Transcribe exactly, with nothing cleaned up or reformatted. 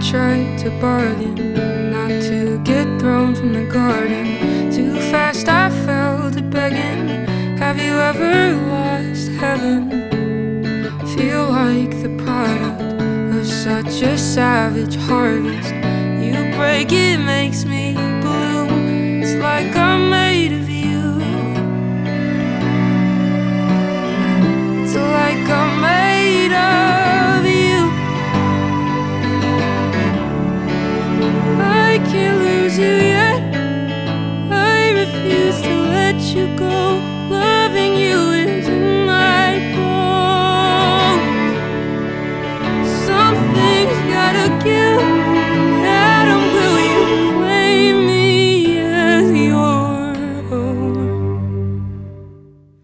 tried to bargain not to get thrown from the garden. Too fast I fell to begging. Have you ever lost heaven? Feel like the product of such a savage harvest. You break, it makes me bloom. It's like I'm made